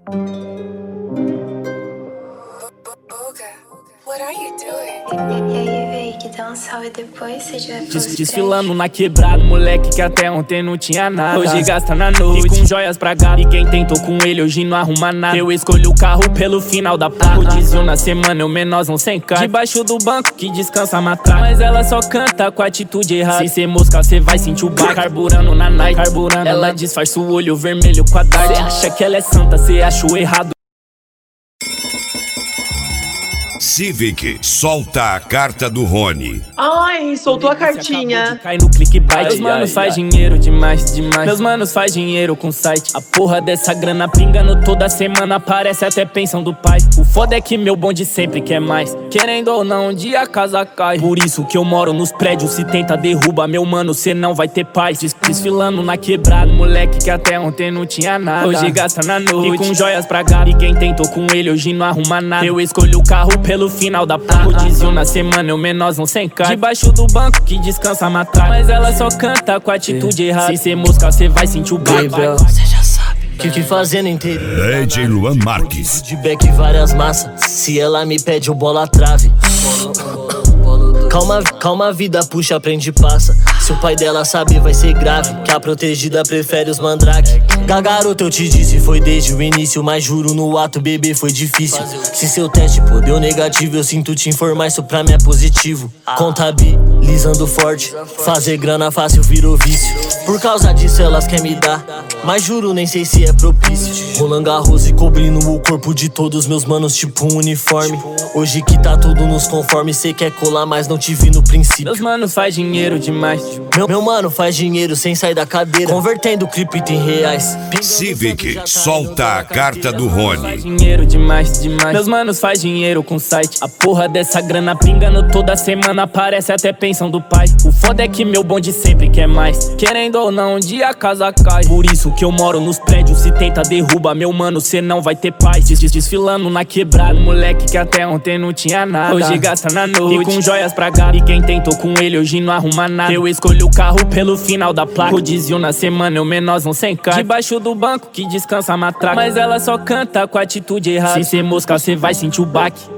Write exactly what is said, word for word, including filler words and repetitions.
What are you doing? E aí, véi, que dá um salve depois, se tiver Des Desfilando na quebrada, moleque que até ontem não tinha nada. Hoje gasta na noite, e com joias pra gato. E quem tentou com ele hoje não arruma nada. Eu escolhi o carro pelo final da placa. Rodízio na semana, eu menorzão sem cara. Debaixo do banco que descansa a matraca. Mas ela só canta com atitude errada. Sem ser mosca, cê vai sentir o bar. Carburando na night, carburando. Ela disfarça o olho vermelho com a tarde. Cê acha que ela é santa, cê acha o errado. Civic solta a carta do Rony. Ai, soltou a cartinha. Cai no clickbait. Meus manos faz dinheiro demais, demais. Meus manos faz dinheiro com site. A porra dessa grana pingando toda semana. Parece até pensão do pai. O foda é que meu bonde sempre quer mais. Querendo ou não, um dia a casa cai. Por isso que eu moro nos prédios. Se tenta derruba, meu mano, cê não vai ter paz. Des Desfilando na quebrada, moleque que até ontem não tinha nada. Hoje gasta na noite, e com joias pra gato. E quem tentou com ele hoje não arruma nada. Eu escolhi o carro pelo final da placa. Rodízio na semana, eu menorzão sem cara. Debaixo do banco que descansa a matraca. Mas ela só canta com atitude errada. Se ser mosca, cê vai sentir o baile. Cê já sabe que que fazer no interior. D J Luan Marques. Feedback várias massas. Se ela me pede, eu bola a trave. Calma, calma, vida puxa, aprende e passa. Se o pai dela saber, vai ser grave. Que a protegida prefere os mandrake. Garoto, eu te disse, foi desde o início. Mas juro, no ato, bebê, foi difícil. Se seu teste pô deu negativo, eu sinto te informar, isso pra mim é positivo. Contabilizando forte, fazer grana fácil virou vício. Por causa disso elas querem me dar, mas juro, nem sei se é propício. Roland Garros e cobrindo o corpo de todos meus manos, tipo um uniforme. Hoje que tá tudo nos conforme, cê quer colar, mas não te vi no princípio. Meus manos faz dinheiro demais. Meu, meu mano faz dinheiro sem sair da cadeira, convertendo cripto em reais. Civic solta a carta do Rony. Faz dinheiro demais, demais. Meus manos faz dinheiro com site. A porra dessa grana pingando toda semana. Parece até pensão do pai. O foda é que meu bonde sempre quer mais. Querendo ou não, um dia a casa cai. Por isso que eu moro nos prédios. Se tenta derruba, meu mano, cê não vai ter paz. Des Desfilando na quebrada, moleque que até ontem não tinha nada. Hoje gasta na noite, e com joias pra gato. E quem tentou com ele hoje não arruma nada. Eu escolhi o carro pelo final da placa. Rodízio na semana, eu menorzão sem cara. Debaixo do banco que descansa a matraca. Mas ela só canta com atitude errada. Se ser mosca, cê vai sentir o baque.